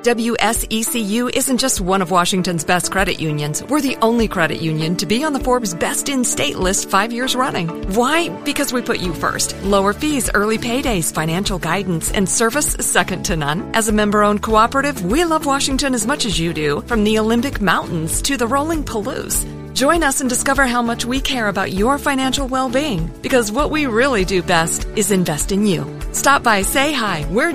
WSECU isn't just one of Washington's best credit unions. We're the only credit union to be on the Forbes Best in State list 5 years running. Why? Because we put you first. Lower fees, early paydays, financial guidance, and service second to none. As a member-owned cooperative, we love Washington as much as you do, from the Olympic Mountains to the rolling Palouse. Join us and discover how much we care about your financial well-being, because what we really do best is invest in you. Stop by, say hi. We're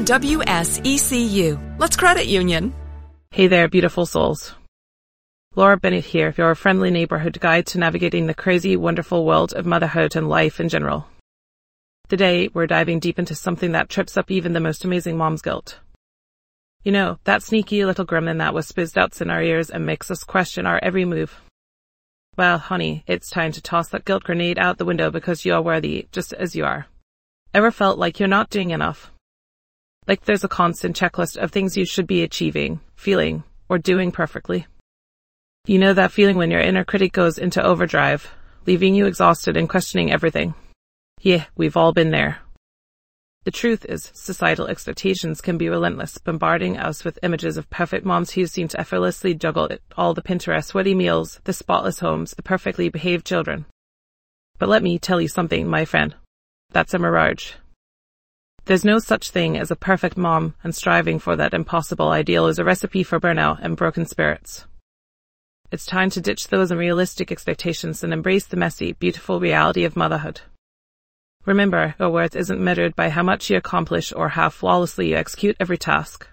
WSECU. Let's credit union. Hey there, beautiful souls. Laura Bennett here, your friendly neighborhood guide to navigating the crazy, wonderful world of motherhood and life in general. Today, we're diving deep into something that trips up even the most amazing mom's guilt. You know, that sneaky little gremlin that whispers doubts in our ears and makes us question our every move. Well, honey, it's time to toss that guilt grenade out the window because you are worthy, just as you are. Ever felt like you're not doing enough? Like there's a constant checklist of things you should be achieving, feeling, or doing perfectly? You know that feeling when your inner critic goes into overdrive, leaving you exhausted and questioning everything? Yeah, we've all been there. The truth is, societal expectations can be relentless, bombarding us with images of perfect moms who seem to effortlessly juggle all the Pinterest sweaty meals, the spotless homes, the perfectly behaved children. But let me tell you something, my friend. That's a mirage. There's no such thing as a perfect mom, and striving for that impossible ideal is a recipe for burnout and broken spirits. It's time to ditch those unrealistic expectations and embrace the messy, beautiful reality of motherhood. Remember, your worth isn't measured by how much you accomplish or how flawlessly you execute every task.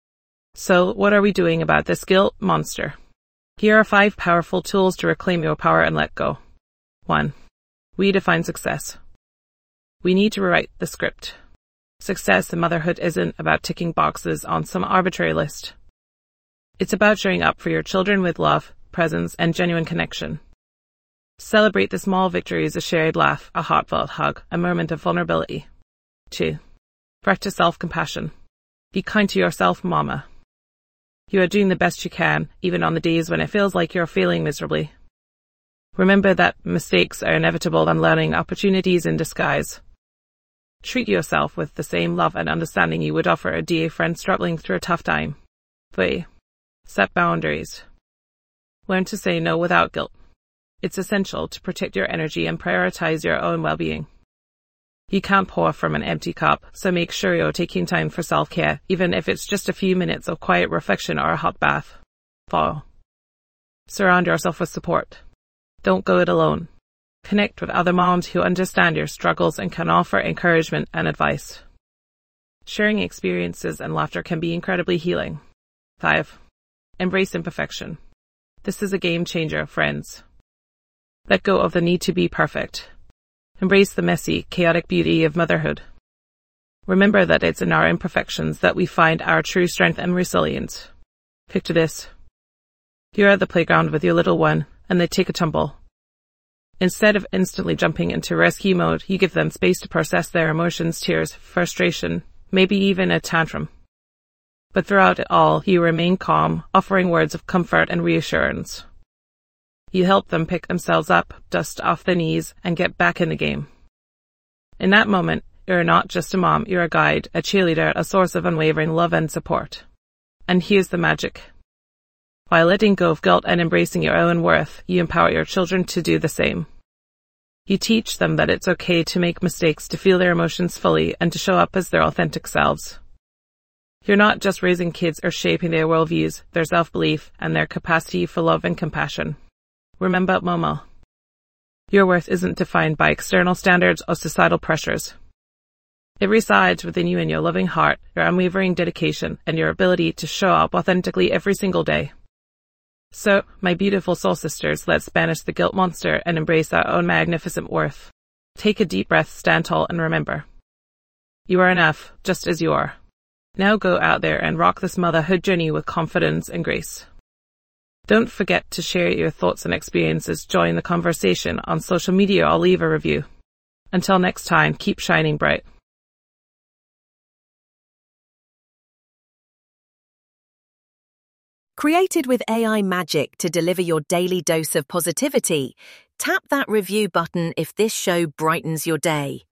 So, what are we doing about this guilt monster? Here are 5 powerful tools to reclaim your power and let go. 1. Redefine success. We need to rewrite the script. Success in motherhood isn't about ticking boxes on some arbitrary list. It's about showing up for your children with love, presence, and genuine connection. Celebrate the small victories: a shared laugh, a heartfelt hug, a moment of vulnerability. 2. Practice self-compassion. Be kind to yourself, mama. You are doing the best you can, even on the days when it feels like you're failing miserably. Remember that mistakes are inevitable and learning opportunities in disguise. Treat yourself with the same love and understanding you would offer a dear friend struggling through a tough time. 3. Set boundaries. Learn to say no without guilt. It's essential to protect your energy and prioritize your own well-being. You can't pour from an empty cup, so make sure you're taking time for self-care, even if it's just a few minutes of quiet reflection or a hot bath. 4. Surround yourself with support. Don't go it alone. Connect with other moms who understand your struggles and can offer encouragement and advice. Sharing experiences and laughter can be incredibly healing. 5. Embrace imperfection. This is a game changer, friends. Let go of the need to be perfect. Embrace the messy, chaotic beauty of motherhood. Remember that it's in our imperfections that we find our true strength and resilience. Picture this. You're at the playground with your little one, and they take a tumble. Instead of instantly jumping into rescue mode, you give them space to process their emotions, tears, frustration, maybe even a tantrum. But throughout it all, you remain calm, offering words of comfort and reassurance. You help them pick themselves up, dust off their knees, and get back in the game. In that moment, you're not just a mom, you're a guide, a cheerleader, a source of unwavering love and support. And here's the magic. By letting go of guilt and embracing your own worth, you empower your children to do the same. You teach them that it's okay to make mistakes, to feel their emotions fully, and to show up as their authentic selves. You're not just raising kids or shaping their worldviews, their self-belief, and their capacity for love and compassion. Remember, mama, your worth isn't defined by external standards or societal pressures. It resides within you and your loving heart, your unwavering dedication, and your ability to show up authentically every single day. So, my beautiful soul sisters, let's banish the guilt monster and embrace our own magnificent worth. Take a deep breath, stand tall, and remember, you are enough, just as you are. Now go out there and rock this motherhood journey with confidence and grace. Don't forget to share your thoughts and experiences. Join the conversation on social media or leave a review. Until next time, keep shining bright. Created with AI magic to deliver your daily dose of positivity, tap that review button if this show brightens your day.